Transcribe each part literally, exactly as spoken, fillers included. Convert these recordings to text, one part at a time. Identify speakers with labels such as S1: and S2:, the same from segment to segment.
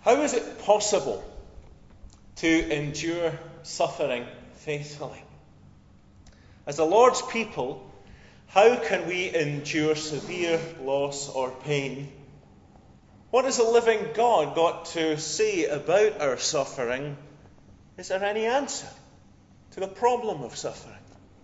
S1: How is it possible to endure suffering faithfully? As the Lord's people, how can we endure severe loss or pain? What has the living God got to say about our suffering? Is there any answer to the problem of suffering?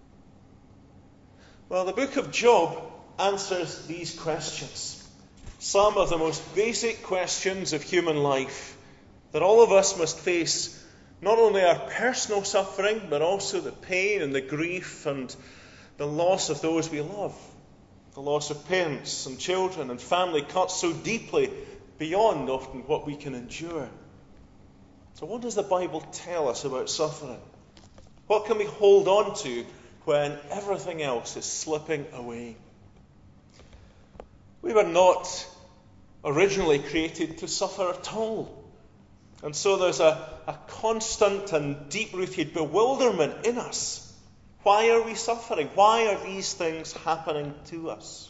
S1: Well, the book of Job answers these questions. Some of the most basic questions of human life that all of us must face, not only our personal suffering, but also the pain and the grief and the loss of those we love. The loss of parents and children and family cuts so deeply beyond often what we can endure. So what does the Bible tell us about suffering? What can we hold on to when everything else is slipping away? We were not originally created to suffer at all. And so there's a, a constant and deep-rooted bewilderment in us. Why are we suffering? Why are these things happening to us?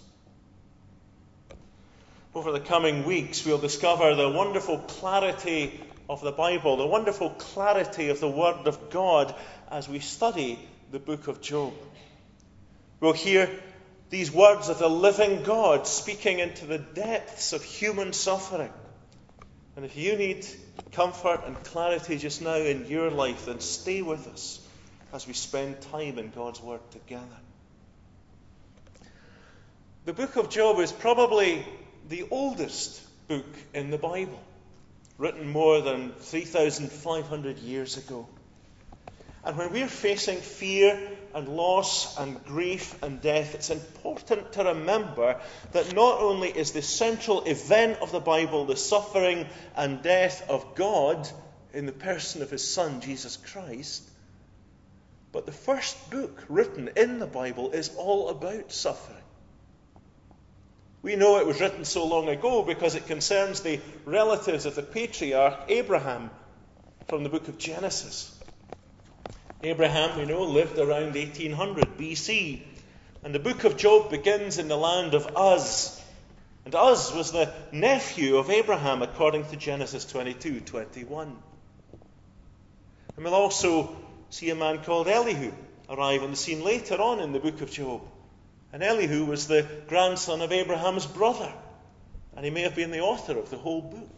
S1: Over the coming weeks, we'll discover the wonderful clarity of the Bible, the wonderful clarity of the Word of God as we study the book of Job. We'll hear these words of the living God speaking into the depths of human suffering. And if you need comfort and clarity just now in your life, then stay with us as we spend time in God's Word together. The book of Job is probably the oldest book in the Bible, written more than three thousand five hundred years ago. And when we're facing fear and loss and grief and death, it's important to remember that not only is the central event of the Bible the suffering and death of God in the person of his Son, Jesus Christ, but the first book written in the Bible is all about suffering. We know it was written so long ago because it concerns the relatives of the patriarch Abraham from the book of Genesis. Abraham, we know, lived around eighteen hundred B C, and the book of Job begins in the land of Uz. And Uz was the nephew of Abraham, according to Genesis twenty-two twenty-one. And we'll also see a man called Elihu arrive on the scene later on in the book of Job. And Elihu was the grandson of Abraham's brother, and he may have been the author of the whole book.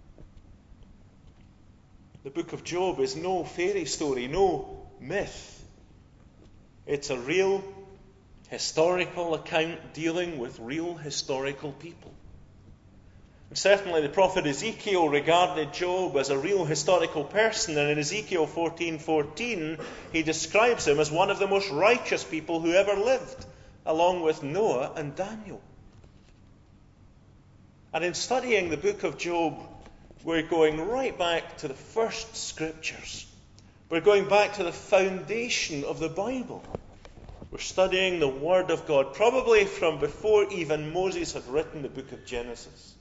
S1: The book of Job is no fairy story, no myth. It's a real historical account dealing with real historical people. And certainly the prophet Ezekiel regarded Job as a real historical person, and in Ezekiel fourteen fourteen he describes him as one of the most righteous people who ever lived, along with Noah and Daniel. And in studying the book of Job, we're going right back to the first scriptures. We're going back to the foundation of the Bible. We're studying the Word of God, probably from before even Moses had written the book of Genesis.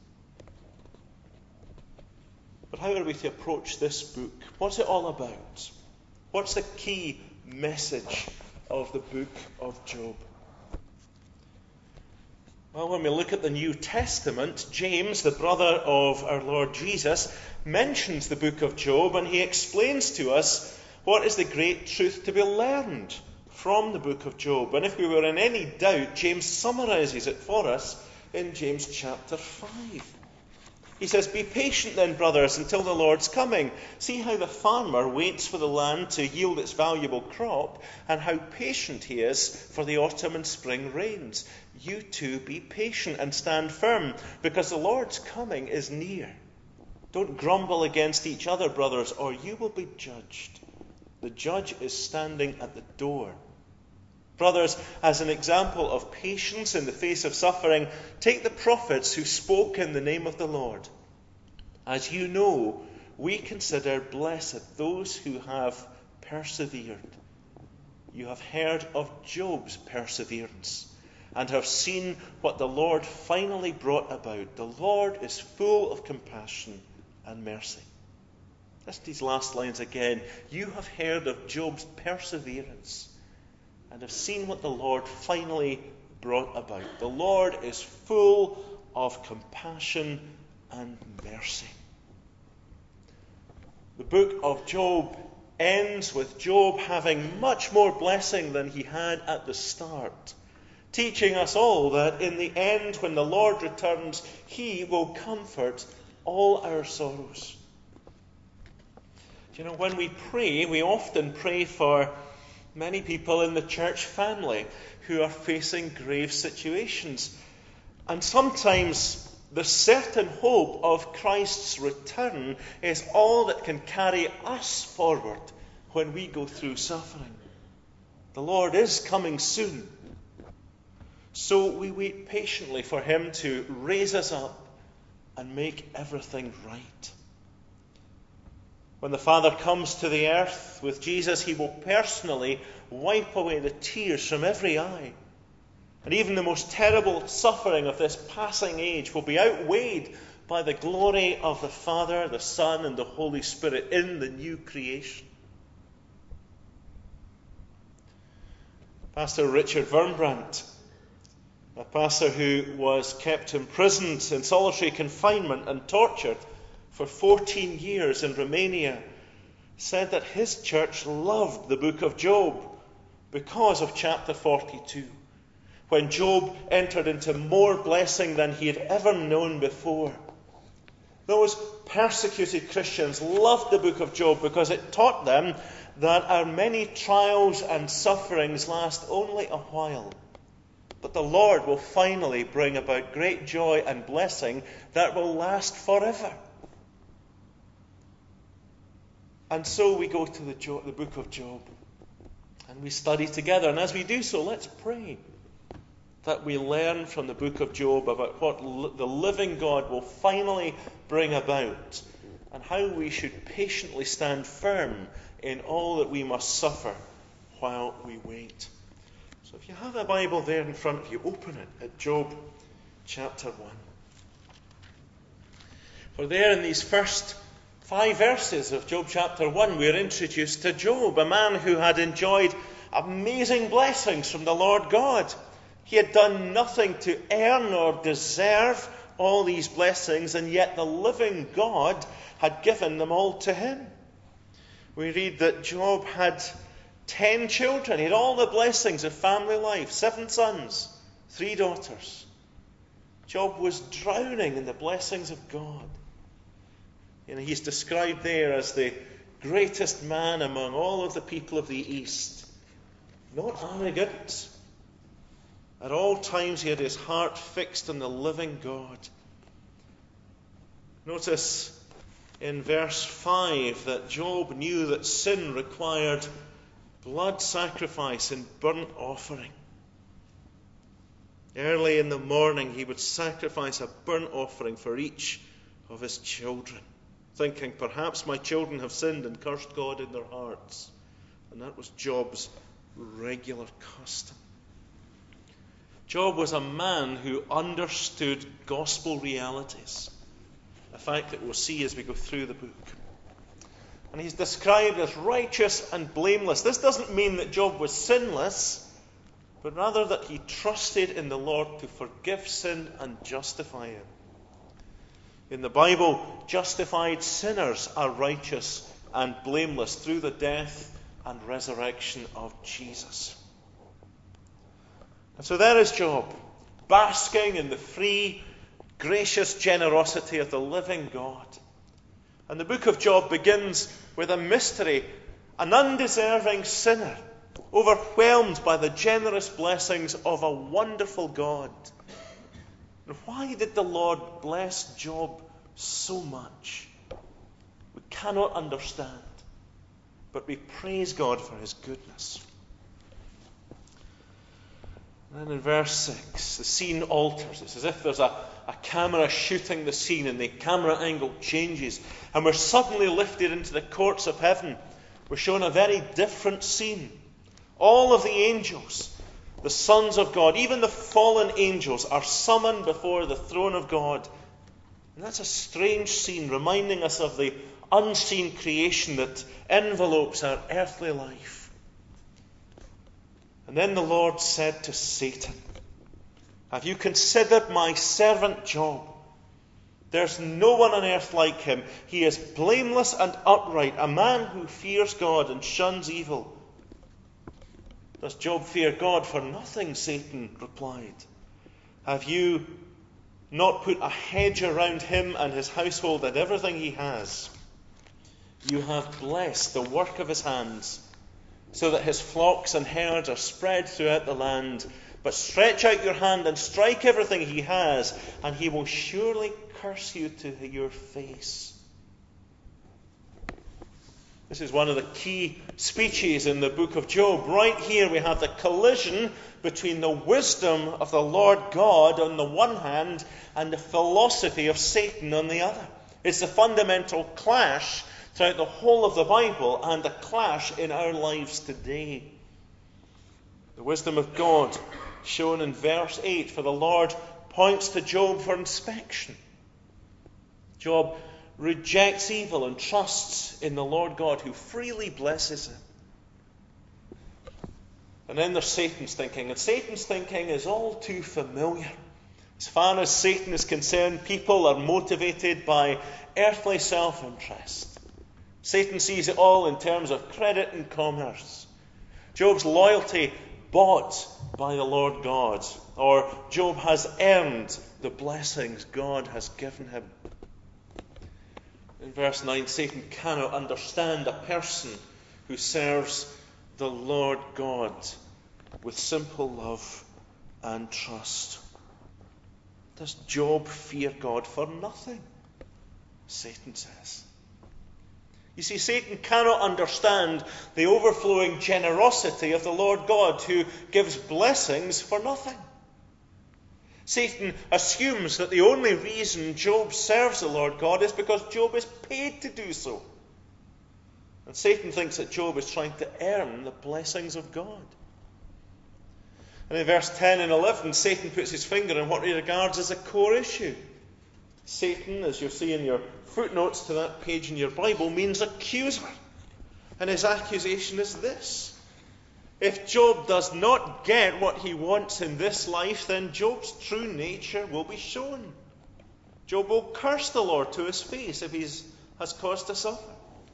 S1: But how are we to approach this book? What's it all about? What's the key message of the book of Job? Well, when we look at the New Testament, James, the brother of our Lord Jesus, mentions the book of Job, and he explains to us what is the great truth to be learned from the book of Job. And if we were in any doubt, James summarizes it for us in James chapter five. He says, "Be patient then, brothers, until the Lord's coming. See how the farmer waits for the land to yield its valuable crop, and how patient he is for the autumn and spring rains. You too be patient and stand firm, because the Lord's coming is near. Don't grumble against each other, brothers, or you will be judged. The judge is standing at the door." Brothers, as an example of patience in the face of suffering, take the prophets who spoke in the name of the Lord. As you know, we consider blessed those who have persevered. You have heard of Job's perseverance and have seen what the Lord finally brought about. The Lord is full of compassion and mercy. Just these last lines again. You have heard of Job's perseverance and have seen what the Lord finally brought about. The Lord is full of compassion and mercy. The book of Job ends with Job having much more blessing than he had at the start, teaching us all that in the end, when the Lord returns, he will comfort all our sorrows. You know, when we pray, we often pray for many people in the church family who are facing grave situations. And sometimes the certain hope of Christ's return is all that can carry us forward when we go through suffering. The Lord is coming soon. So we wait patiently for him to raise us up and make everything right. When the Father comes to the earth with Jesus, he will personally wipe away the tears from every eye. And even the most terrible suffering of this passing age will be outweighed by the glory of the Father, the Son, and the Holy Spirit in the new creation. Pastor Richard Wurmbrandt, a pastor who was kept imprisoned in solitary confinement and tortured for fourteen years in Romania, said that his church loved the book of Job because of chapter forty-two, when Job entered into more blessing than he had ever known before. Those persecuted Christians loved the book of Job because it taught them that our many trials and sufferings last only a while, but the Lord will finally bring about great joy and blessing that will last forever. And so we go to the, jo- the book of Job and we study together. And as we do so, let's pray that we learn from the book of Job about what li- the living God will finally bring about and how we should patiently stand firm in all that we must suffer while we wait. So if you have a Bible there in front of you, open it at Job chapter one. For there in these first five verses of Job chapter one, we are introduced to Job, a man who had enjoyed amazing blessings from the Lord God. He had done nothing to earn or deserve all these blessings, and yet the living God had given them all to him. We read that Job had ten children. He had all the blessings of family life, seven sons, three daughters. Job was drowning in the blessings of God. You know, he's described there as the greatest man among all of the people of the East. Not arrogant. At all times he had his heart fixed on the living God. Notice in verse five that Job knew that sin required blood sacrifice and burnt offering. Early in the morning he would sacrifice a burnt offering for each of his children, thinking, perhaps my children have sinned and cursed God in their hearts. And that was Job's regular custom. Job was a man who understood gospel realities, a fact that we'll see as we go through the book. And he's described as righteous and blameless. This doesn't mean that Job was sinless, but rather that he trusted in the Lord to forgive sin and justify him. In the Bible, justified sinners are righteous and blameless through the death and resurrection of Jesus. And so there is Job, basking in the free, gracious generosity of the living God. And the book of Job begins with a mystery, an undeserving sinner, overwhelmed by the generous blessings of a wonderful God. And why did the Lord bless Job so much? We cannot understand, but we praise God for his goodness. And then in verse six, the scene alters. It's as if there's a, a camera shooting the scene and the camera angle changes. And we're suddenly lifted into the courts of heaven. We're shown a very different scene. All of the angels, the sons of God, even the fallen angels, are summoned before the throne of God. And that's a strange scene, reminding us of the unseen creation that envelopes our earthly life. And then the Lord said to Satan, have you considered my servant Job? There's no one on earth like him. He is blameless and upright, a man who fears God and shuns evil. Does Job fear God for nothing? Satan replied. Have you not put a hedge around him and his household and everything he has? You have blessed the work of his hands, so that his flocks and herds are spread throughout the land. But stretch out your hand and strike everything he has, and he will surely curse you to your face. This is one of the key speeches in the book of Job. Right here we have the collision between the wisdom of the Lord God on the one hand and the philosophy of Satan on the other. It's the fundamental clash throughout the whole of the Bible and a clash in our lives today. The wisdom of God shown in verse eight, for the Lord points to Job for inspection. Job rejects evil and trusts in the Lord God, who freely blesses him. And then there's Satan's thinking, and Satan's thinking is all too familiar. As far as Satan is concerned, people are motivated by earthly self-interest. Satan sees it all in terms of credit and commerce. Job's loyalty bought by the Lord God, or Job has earned the blessings God has given him. In verse nine, Satan cannot understand a person who serves the Lord God with simple love and trust. Does Job fear God for nothing? Satan says. You see, Satan cannot understand the overflowing generosity of the Lord God, who gives blessings for nothing. Satan assumes that the only reason Job serves the Lord God is because Job is paid to do so. And Satan thinks that Job is trying to earn the blessings of God. And in verse ten and eleven, Satan puts his finger on what he regards as a core issue. Satan, as you'll see in your footnotes to that page in your Bible, means accuser. And his accusation is this: if Job does not get what he wants in this life, then Job's true nature will be shown. Job will curse the Lord to his face if he has cause to suffer.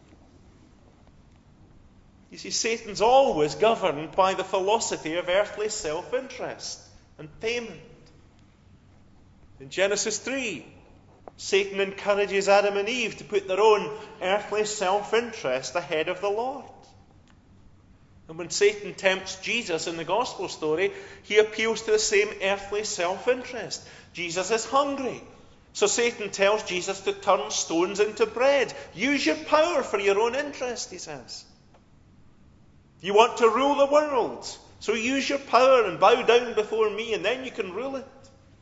S1: You see, Satan's always governed by the philosophy of earthly self-interest and payment. In Genesis three, Satan encourages Adam and Eve to put their own earthly self-interest ahead of the Lord. And when Satan tempts Jesus in the gospel story, he appeals to the same earthly self-interest. Jesus is hungry, so Satan tells Jesus to turn stones into bread. Use your power for your own interest, he says. You want to rule the world, so use your power and bow down before me, and then you can rule it.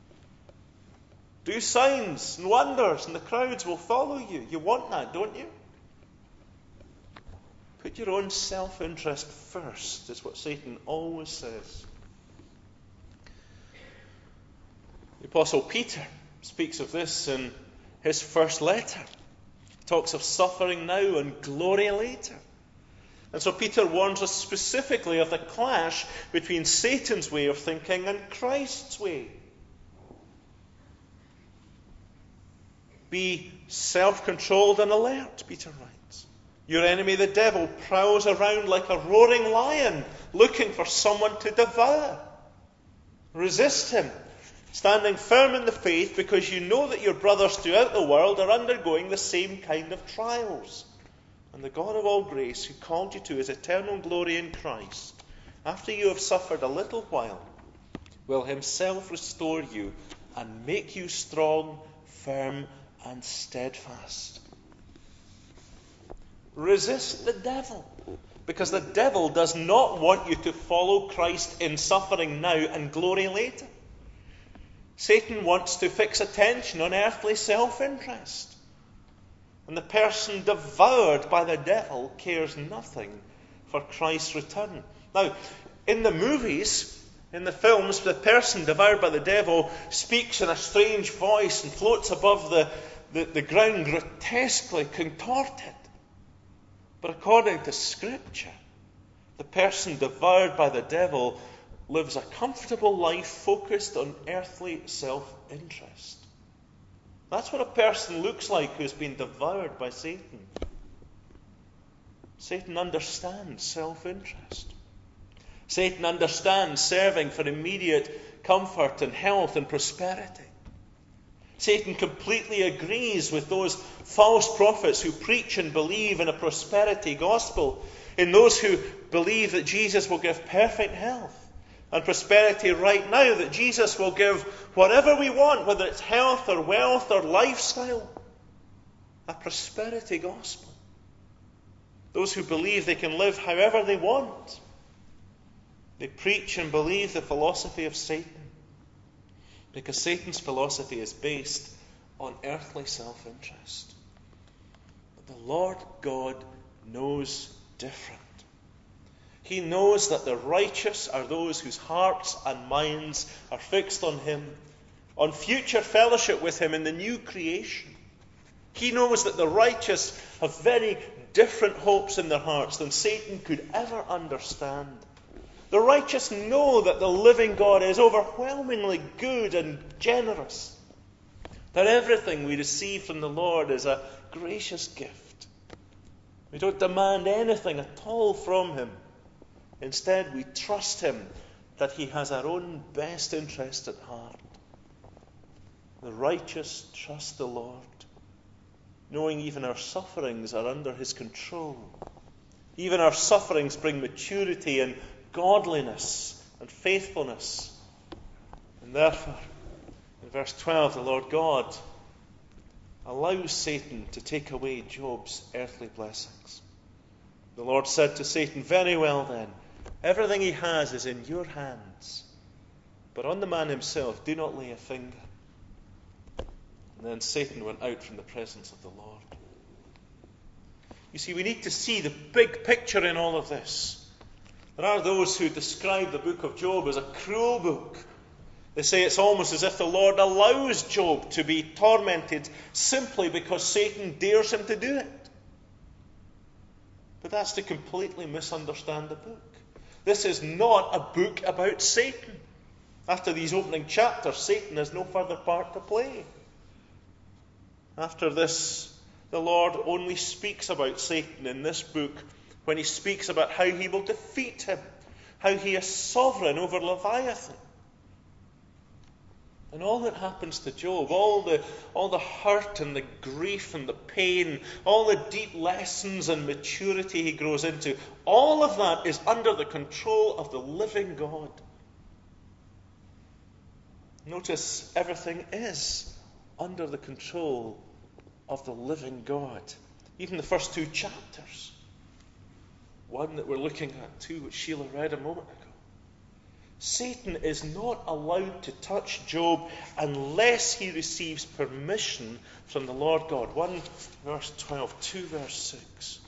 S1: Do signs and wonders, and the crowds will follow you. You want that, don't you? Put your own self-interest first, is what Satan always says. The Apostle Peter speaks of this in his first letter. He talks of suffering now and glory later. And so Peter warns us specifically of the clash between Satan's way of thinking and Christ's way. Be self-controlled and alert, Peter writes. Your enemy, the devil, prowls around like a roaring lion, looking for someone to devour. Resist him, standing firm in the faith, because you know that your brothers throughout the world are undergoing the same kind of trials. And the God of all grace, who called you to his eternal glory in Christ, after you have suffered a little while, will himself restore you and make you strong, firm, and steadfast. Resist the devil, because the devil does not want you to follow Christ in suffering now and glory later. Satan wants to fix attention on earthly self-interest. And the person devoured by the devil cares nothing for Christ's return. Now, in the movies, in the films, the person devoured by the devil speaks in a strange voice and floats above the, the, the ground, grotesquely contorted. But according to Scripture, the person devoured by the devil lives a comfortable life focused on earthly self-interest. That's what a person looks like who's been devoured by Satan. Satan understands self-interest. Satan understands serving for immediate comfort and health and prosperity. Satan completely agrees with those false prophets who preach and believe in a prosperity gospel, in those who believe that Jesus will give perfect health and prosperity right now, that Jesus will give whatever we want, whether it's health or wealth or lifestyle. A prosperity gospel. Those who believe they can live however they want. They preach and believe the philosophy of Satan, because Satan's philosophy is based on earthly self-interest. But the Lord God knows different. He knows that the righteous are those whose hearts and minds are fixed on Him, on future fellowship with Him in the new creation. He knows that the righteous have very different hopes in their hearts than Satan could ever understand. The righteous know that the living God is overwhelmingly good and generous, that everything we receive from the Lord is a gracious gift. We don't demand anything at all from Him. Instead, we trust Him that He has our own best interest at heart. The righteous trust the Lord, knowing even our sufferings are under His control. Even our sufferings bring maturity and godliness and faithfulness. And therefore, in verse twelve, the Lord God allows Satan to take away Job's earthly blessings. The Lord said to Satan, "Very well then, everything he has is in your hands, but on the man himself do not lay a finger." And then Satan went out from the presence of the Lord. You see, we need to see the big picture in all of this. There are those who describe the book of Job as a cruel book. They say it's almost as if the Lord allows Job to be tormented simply because Satan dares him to do it. But that's to completely misunderstand the book. This is not a book about Satan. After these opening chapters, Satan has no further part to play. After this, the Lord only speaks about Satan in this book when He speaks about how He will defeat him, how He is sovereign over Leviathan. And all that happens to Job, all the, all the hurt and the grief and the pain, all the deep lessons and maturity he grows into, all of that is under the control of the living God. Notice, everything is under the control of the living God. Even the first two chapters. One that we're looking at, two which Sheila read a moment ago. Satan is not allowed to touch Job unless he receives permission from the Lord God. one verse twelve, two verse six.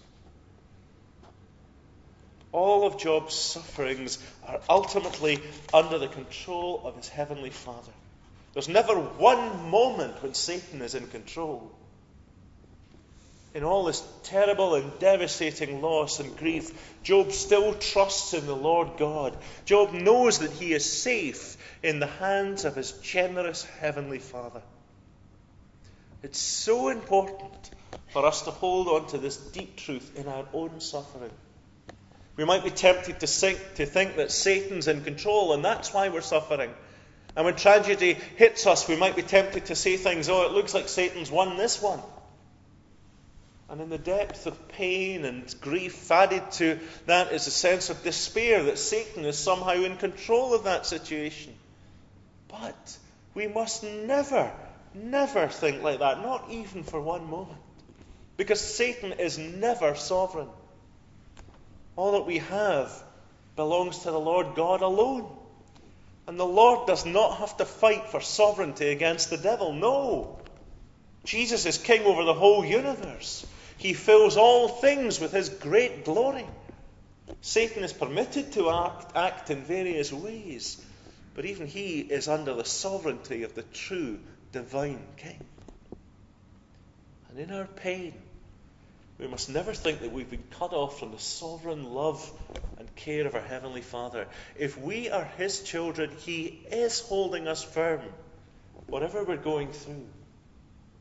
S1: All of Job's sufferings are ultimately under the control of his heavenly Father. There's never one moment when Satan is in control. In all this terrible and devastating loss and grief, Job still trusts in the Lord God. Job knows that he is safe in the hands of his generous heavenly Father. It's so important for us to hold on to this deep truth in our own suffering. We might be tempted to think, to think that Satan's in control, and that's why we're suffering. And when tragedy hits us, we might be tempted to say things, "Oh, it looks like Satan's won this one." And in the depth of pain and grief, added to that is a sense of despair that Satan is somehow in control of that situation. But we must never, never think like that, not even for one moment. Because Satan is never sovereign. All that we have belongs to the Lord God alone. And the Lord does not have to fight for sovereignty against the devil. No. Jesus is king over the whole universe. He fills all things with His great glory. Satan is permitted to act, act in various ways, but even he is under the sovereignty of the true divine King. And in our pain, we must never think that we've been cut off from the sovereign love and care of our Heavenly Father. If we are His children, He is holding us firm, whatever we're going through.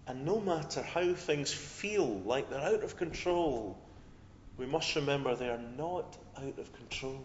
S1: And no matter how things feel like they're out of control, we must remember they are not out of control.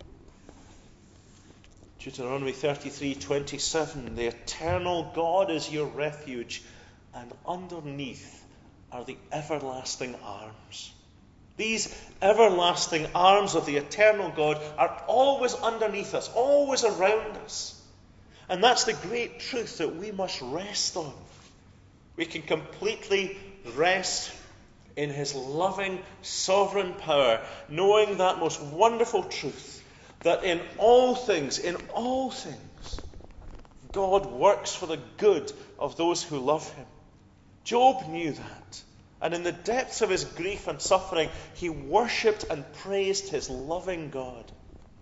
S1: Deuteronomy thirty-three twenty-seven, the eternal God is your refuge, and underneath are the everlasting arms. These everlasting arms of the eternal God are always underneath us, always around us. And that's the great truth that we must rest on. We can completely rest in his loving, sovereign power, knowing that most wonderful truth, that in all things, in all things, God works for the good of those who love him. Job knew that. And in the depths of his grief and suffering, he worshipped and praised his loving God.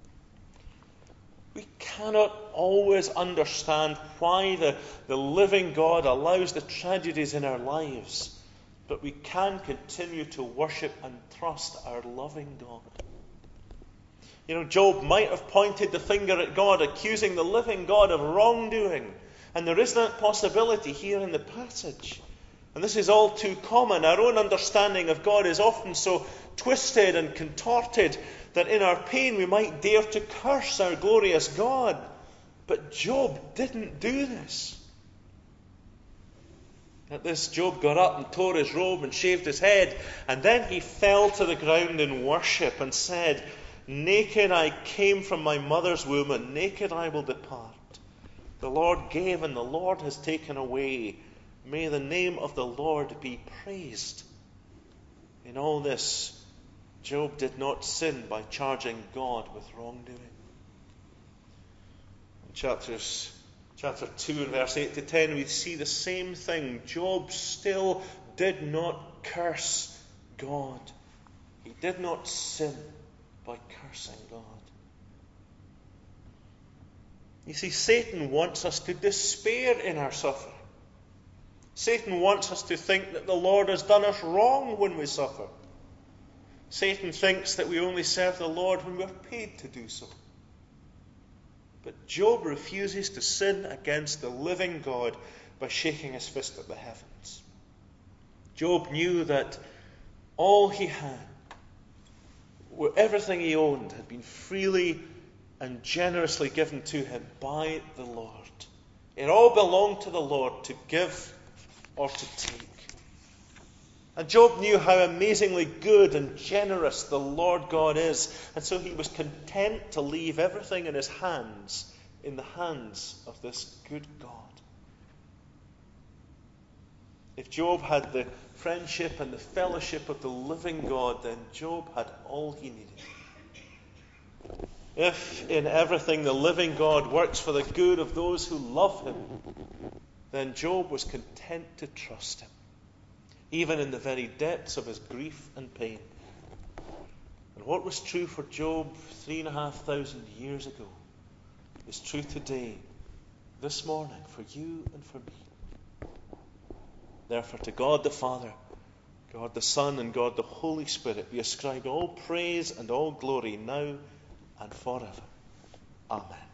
S1: We cannot always understand why the, the living God allows the tragedies in our lives, but we can continue to worship and trust our loving God. You know, Job might have pointed the finger at God, accusing the living God of wrongdoing. And there is that possibility here in the passage. And this is all too common. Our own understanding of God is often so twisted and contorted that in our pain we might dare to curse our glorious God. But Job didn't do this. At this, Job got up and tore his robe and shaved his head, and then he fell to the ground in worship and said, "Naked I came from my mother's womb, and naked I will depart. The Lord gave, and the Lord has taken away. May the name of the Lord be praised." In all this, Job did not sin by charging God with wrongdoing. In chapters, chapter two and verse eight to ten, we see the same thing. Job still did not curse God. He did not sin by cursing God. You see, Satan wants us to despair in our suffering. Satan wants us to think that the Lord has done us wrong when we suffer. Satan thinks that we only serve the Lord when we're paid to do so. But Job refuses to sin against the living God by shaking his fist at the heavens. Job knew that all he had, everything he owned, had been freely and generously given to him by the Lord. It all belonged to the Lord to give or to take. And Job knew how amazingly good and generous the Lord God is, and so he was content to leave everything in his hands, in the hands of this good God. If Job had the friendship and the fellowship of the living God, then Job had all he needed. If in everything the living God works for the good of those who love him, then Job was content to trust him, even in the very depths of his grief and pain. And what was true for Job three and a half thousand years ago is true today, this morning, for you and for me. Therefore, to God the Father, God the Son, and God the Holy Spirit be ascribed all praise and all glory now and forever. Amen.